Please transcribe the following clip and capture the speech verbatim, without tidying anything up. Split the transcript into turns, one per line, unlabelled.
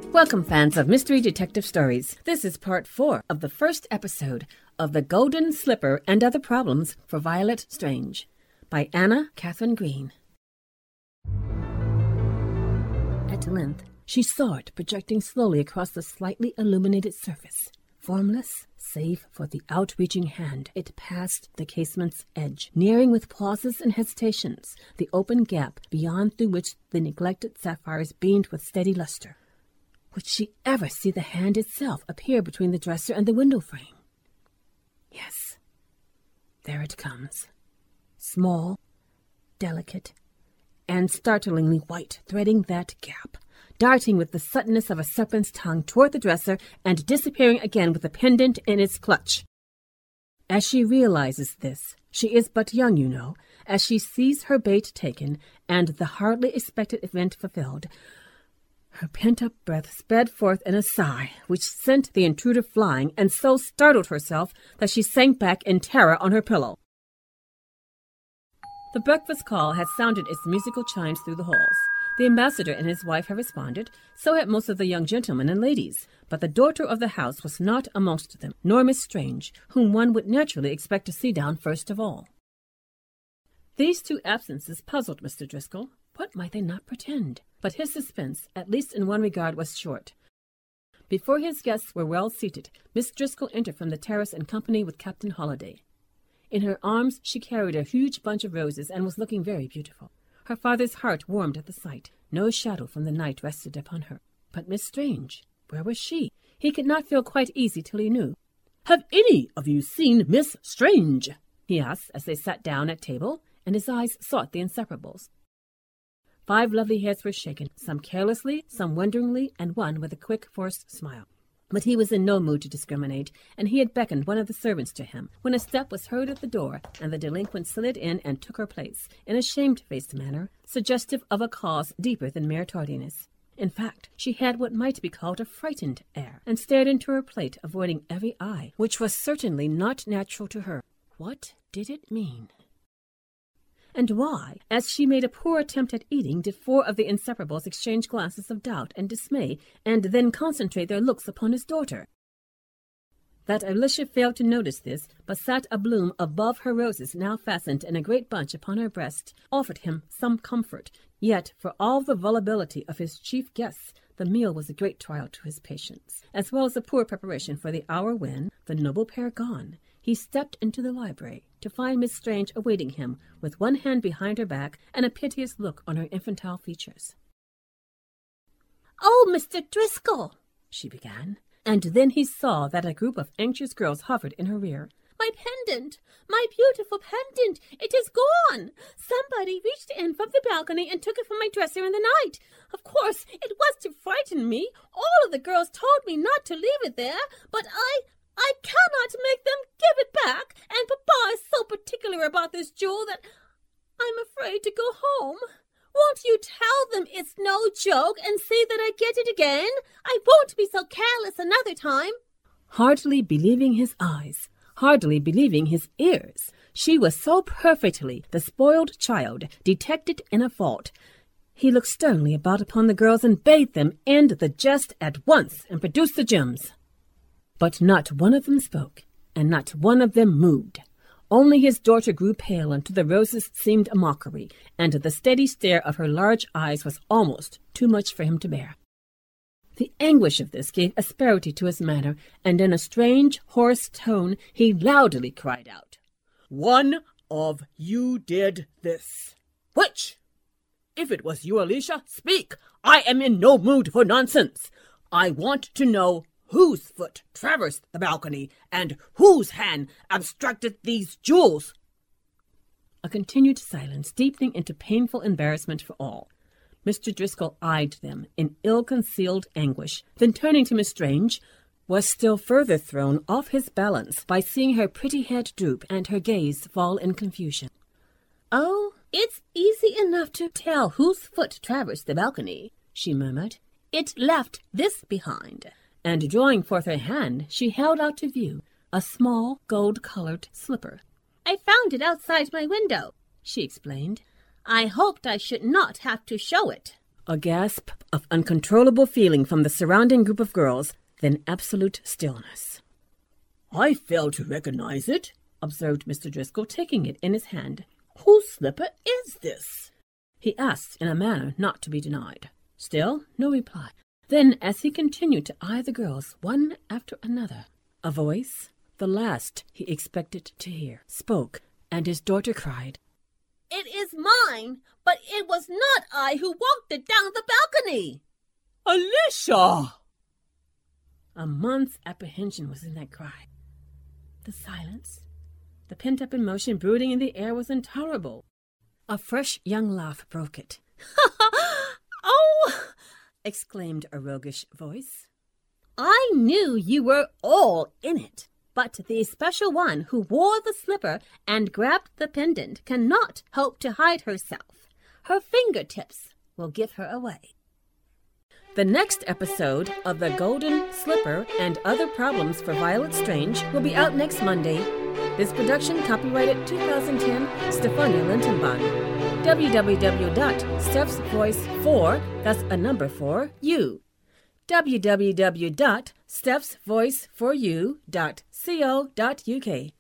Welcome, fans of Mystery Detective Stories. This is part four of the first episode of The Golden Slipper and Other Problems for Violet Strange by Anna Catherine Green. At length, she saw it projecting slowly across the slightly illuminated surface. Formless, save for the outreaching hand, it passed the casement's edge, nearing with pauses and hesitations the open gap beyond through which the neglected sapphires beamed with steady luster. Would she ever see the hand itself appear between the dresser and the window frame? Yes, there it comes. Small, delicate, and startlingly white, threading that gap, darting with the suddenness of a serpent's tongue toward the dresser and disappearing again with the pendant in its clutch. As she realizes this, she is but young, you know, as she sees her bait taken and the hardly expected event fulfilled, her pent-up breath sped forth in a sigh, which sent the intruder flying and so startled herself that she sank back in terror on her pillow. The breakfast call had sounded its musical chimes through the halls. The ambassador and his wife had responded, so had most of the young gentlemen and ladies, but the daughter of the house was not amongst them, nor Miss Strange, whom one would naturally expect to see down first of all. These two absences puzzled Mister Driscoll. What might they not pretend? But his suspense, at least in one regard, was short. Before his guests were well seated, Miss Driscoll entered from the terrace in company with Captain Holliday. In her arms she carried a huge bunch of roses and was looking very beautiful. Her father's heart warmed at the sight. No shadow from the night rested upon her. But Miss Strange, where was she? He could not feel quite easy till he knew. "Have any of you seen Miss Strange?" he asked as they sat down at table, and his eyes sought the inseparables. Five lovely heads were shaken, some carelessly, some wonderingly, and one with a quick, forced smile. But he was in no mood to discriminate, and he had beckoned one of the servants to him, when a step was heard at the door, and the delinquent slid in and took her place, in a shamefaced manner, suggestive of a cause deeper than mere tardiness. In fact, she had what might be called a frightened air, and stared into her plate, avoiding every eye, which was certainly not natural to her. What did it mean? And why, as she made a poor attempt at eating, did four of the inseparables exchange glances of doubt and dismay, and then concentrate their looks upon his daughter? That Alicia failed to notice this, but sat a bloom above her roses, now fastened in a great bunch upon her breast, offered him some comfort. Yet, for all the volubility of his chief guests, the meal was a great trial to his patience, as well as a poor preparation for the hour when, the noble pair gone, he stepped into the library to find Miss Strange awaiting him with one hand behind her back and a piteous look on her infantile features. "Oh, Mister Driscoll," she began, and then he saw that a group of anxious girls hovered in her rear. "My pendant! My beautiful pendant! It is gone! Somebody reached in from the balcony and took it from my dresser in the night. Of course, it was to frighten me. All of the girls told me not to leave it there, but I... I cannot make them give it back, and Papa is so particular about this jewel that I'm afraid to go home. Won't you tell them it's no joke and see that I get it again? I won't be so careless another time." Hardly believing his eyes, hardly believing his ears, she was so perfectly the spoiled child, detected in a fault. He looked sternly about upon the girls and bade them end the jest at once and produce the gems. But not one of them spoke, and not one of them moved. Only his daughter grew pale until the roses seemed a mockery, and the steady stare of her large eyes was almost too much for him to bear. The anguish of this gave asperity to his manner, and in a strange, hoarse tone he loudly cried out, "One of you did this. Which? If it was you, Alicia, speak. I am in no mood for nonsense. I want to know whose foot traversed the balcony, and whose hand abstracted these jewels?" A continued silence, deepening into painful embarrassment for all. Mister Driscoll eyed them in ill-concealed anguish, then turning to Miss Strange, was still further thrown off his balance by seeing her pretty head droop and her gaze fall in confusion. "Oh, it's easy enough to tell whose foot traversed the balcony," she murmured. "It left this behind." And drawing forth her hand, she held out to view a small gold-colored slipper. "I found it outside my window," she explained. "I hoped I should not have to show it." A gasp of uncontrollable feeling from the surrounding group of girls, then absolute stillness. "I fail to recognize it," observed Mister Driscoll, taking it in his hand. "Whose slipper is this?" he asked in a manner not to be denied. Still, no reply. Then, as he continued to eye the girls one after another, a voice, the last he expected to hear, spoke, and his daughter cried, "It is mine, but it was not I who walked it down the balcony."
"Alicia!"
A month's apprehension was in that cry. The silence, the pent-up emotion brooding in the air was intolerable. A fresh young laugh broke it. "Oh!" exclaimed a roguish voice. "I knew you were all in it, but the special one who wore the slipper and grabbed the pendant cannot hope to hide herself. Her fingertips will give her away." The next episode of The Golden Slipper and Other Problems for Violet Strange will be out next Monday. This production copyrighted two thousand ten, Stefania Lintenbahn. w w w dot steph's voice four, that's a number for you. w w w dot steph's voice for you dot co dot u k.